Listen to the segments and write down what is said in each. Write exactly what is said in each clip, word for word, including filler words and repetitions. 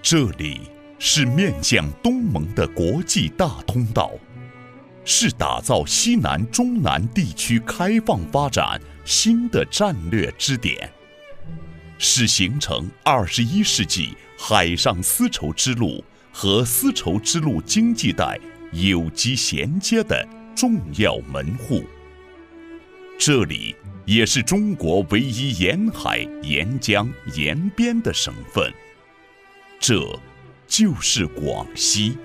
这里是面向东盟的国际大通道，是打造西南中南地区开放发展新的战略支点，是形成二十一世纪海上丝绸之路和丝绸之路经济带有机衔接的重要门户。这里也是中国唯一沿海、沿江、沿边的省份，这就是广西。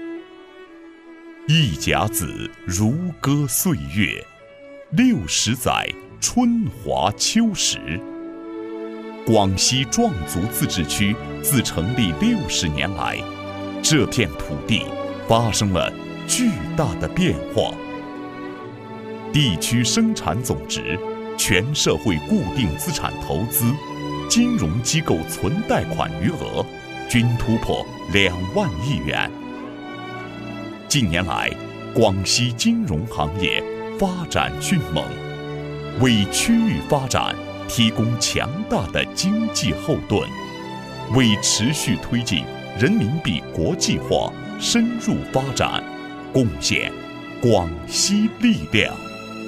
一甲子如歌岁月，六十载春华秋实。广西壮族自治区自成立六十年来，这片土地发生了巨大的变化。地区生产总值、全社会固定资产投资、金融机构存贷款余额均突破两万亿元。近年来，广西金融行业发展迅猛，为区域发展提供强大的经济后盾，为持续推进人民币国际化深入发展贡献广西力量。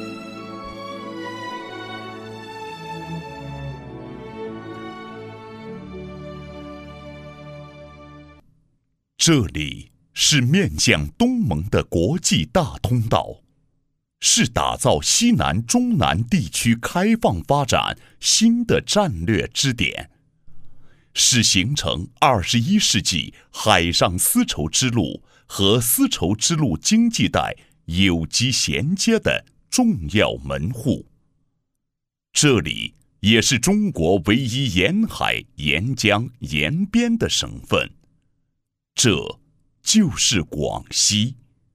这里是面向东盟的国际大通道，是打造西南中南地区开放发展新的战略支点，是形成二十一世纪海上丝绸之路和丝绸之路经济带有机衔接的重要门户。这里也是中国唯一沿海、沿江、沿边的省份，这就是广西。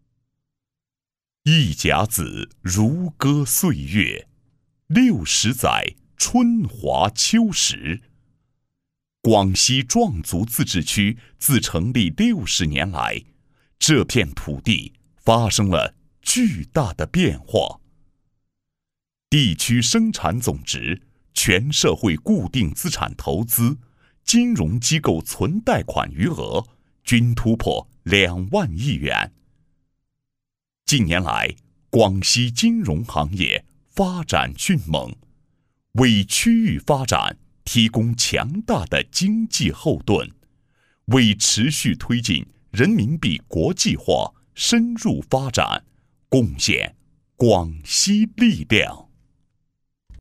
一甲子如歌岁月，六十载春华秋实。广西壮族自治区自成立六十年来，这片土地发生了巨大的变化。地区生产总值、全社会固定资产投资、金融机构存贷款余额均突破两万亿元。近年来，广西金融行业发展迅猛，为区域发展提供强大的经济后盾，为持续推进人民币国际化深入发展贡献广西力量。